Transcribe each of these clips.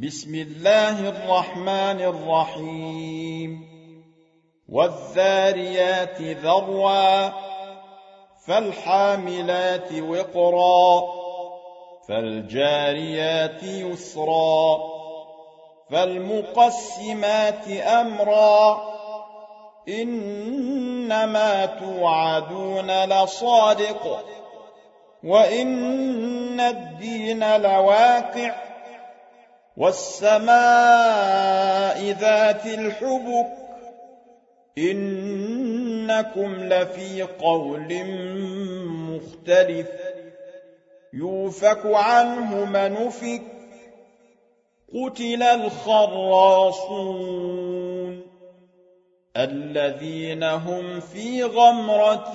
بسم الله الرحمن الرحيم والذاريات ذروا فالحاملات وقرا فالجاريات يسرا فالمقسمات أمرا إنما توعدون لصادق وإن الدين لواقع والسماء ذات الحبك إنكم لفي قول مختلف يؤفك عنه من أفك قتل الخراصون الذين هم في غمرة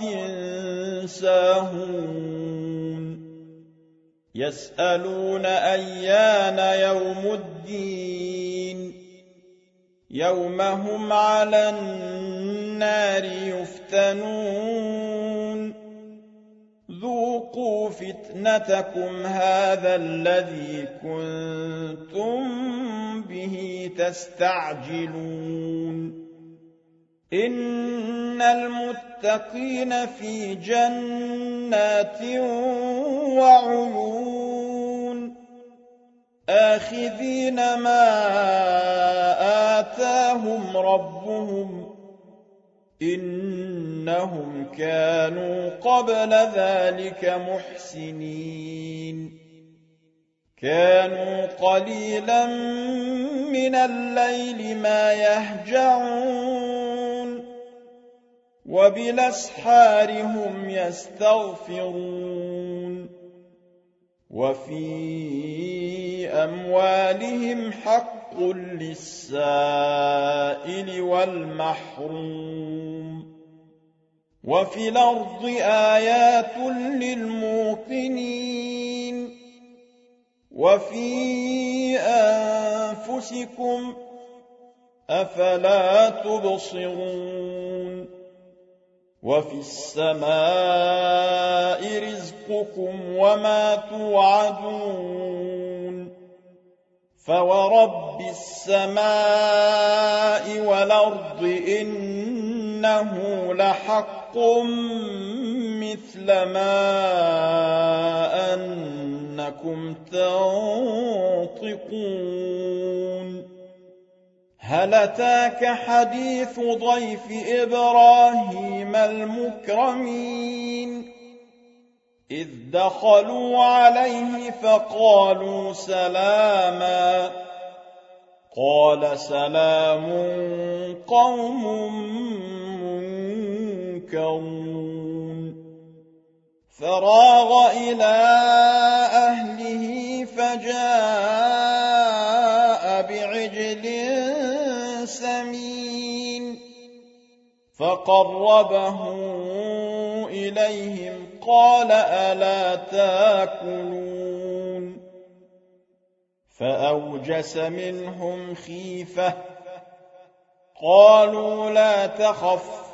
ساهون يسألون أيان يوم الدين يوم هم على النار يفتنون ذوقوا فتنتكم هذا الذي كنتم به تستعجلون إن المتقين في جنات وعيون آخذين ما آتاهم ربهم إنهم كانوا قبل ذلك محسنين كانوا قليلا من الليل ما يهجعون وبالأسحار هم يستغفرون وفي أموالهم حق للسائل والمحروم وفي الأرض آيات للموقنين وفي أنفسكم أفلا تبصرون وفي السماء رزقكم وما توعدون فورب السماء والأرض إنه لحق مثل ما أنكم تنطقون هل أتاك حديث ضيف إبراهيم المكرمين إذ دخلوا عليه فقالوا سلاما قال سلام قوم منكرون فراغ إلى أهله فجاء بعجل سمين فقربه إليهم قال ألا تاكلون فأوجس منهم خيفة قالوا لا تخف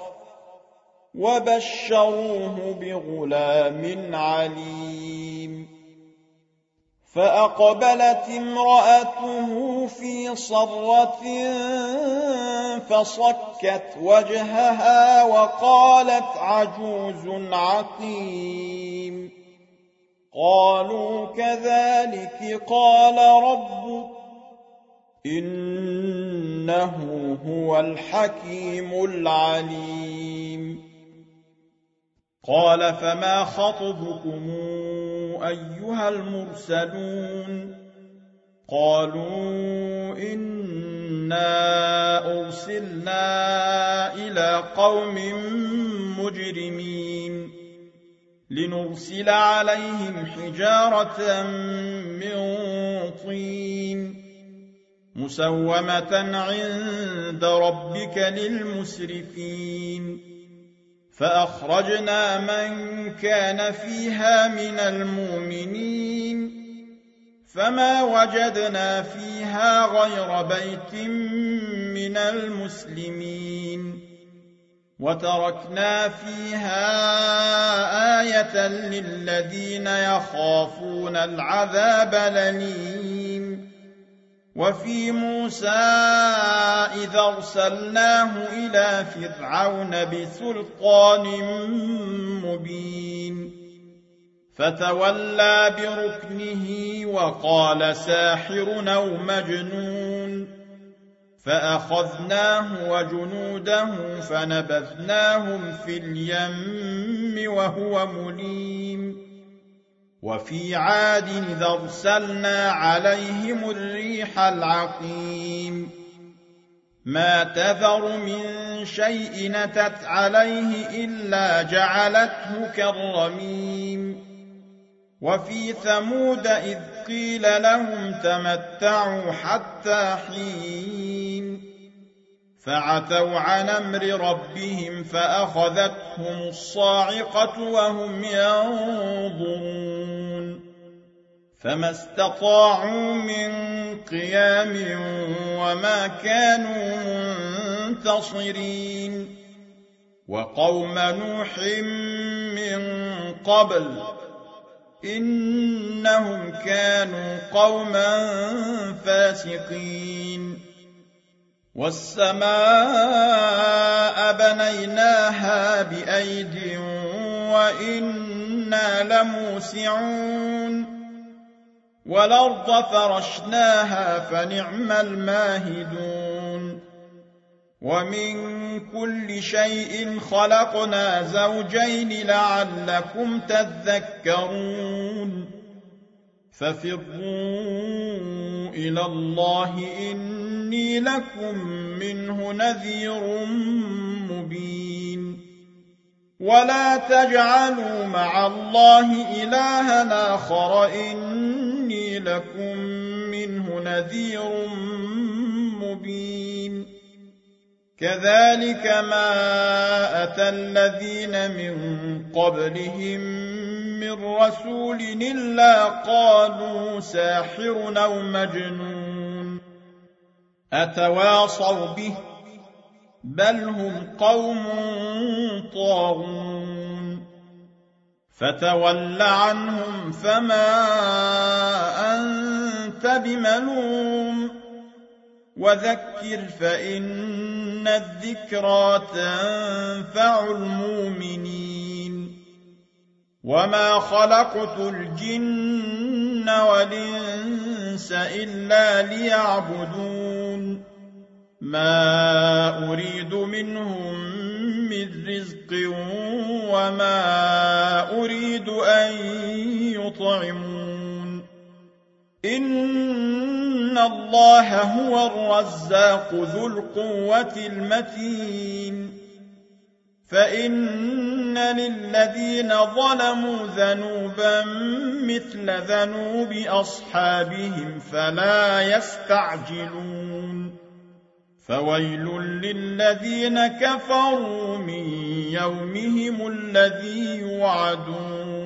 وبشروه بغلام عليم فأقبلت امرأته في صرة فصكت وجهها وقالت عجوز عقيم قالوا كذلك قال ربك إنه هو الحكيم العليم قال فما خطبكم أيها المرسلون قالوا إنا أرسلنا إلى قوم مجرمين لنرسل عليهم حجارة من طين مسومة عند ربك للمسرفين فأخرجنا من كان فيها من المؤمنين فما وجدنا فيها غير بيت من المسلمين وتركنا فيها آية للذين يخافون العذاب الأليم وفي موسى إذا أرسلناه إلى فرعون بسلطان مبين فتولى بركنه وقال ساحر أو مجنون فأخذناه وجنوده فنبذناهم في اليم وهو مليم وفي عاد إذا أرسلنا عليهم الريح العقيم ما تذر من شيء أتت عليه إلا جعلته كالرميم وفي ثمود إذ قيل لهم تمتعوا حتى حين فعتوا عن أمر ربهم فأخذتهم الصاعقة وهم ينظرون فما استطاعوا من قيام وما كانوا منتصرين وقوم نوح من قبل إنهم كانوا قوما فاسقين والسماء بنيناها بأيد وإنا لموسعون والأرض فرشناها فنعم الماهدون ومن كل شيء خلقنا زوجين لعلكم تذكرون ففروا إلى الله إني لكم منه نذير مبين ولا تجعلوا مع الله إلها آخر إني لكم منه نذير مبين كذلك ما أتى الذين من قبلهم من رسول إلا قالوا ساحر أو مجنون أتواصوا به بل هم قوم طاغون فتول عنهم فما أنت بملوم وذكر فإن الذكرى تنفع المؤمنين وما خلقت الجن والإنس إلا ليعبدون ما أريد منهم من رزق وما أريد أن يطعمون إن الله هو الرزاق ذو القوة المتين فإن للذين ظلموا ذنوبا مثل ذنوب أصحابهم فلا يستعجلون فويل للذين كفروا من يومهم الذي يوعدون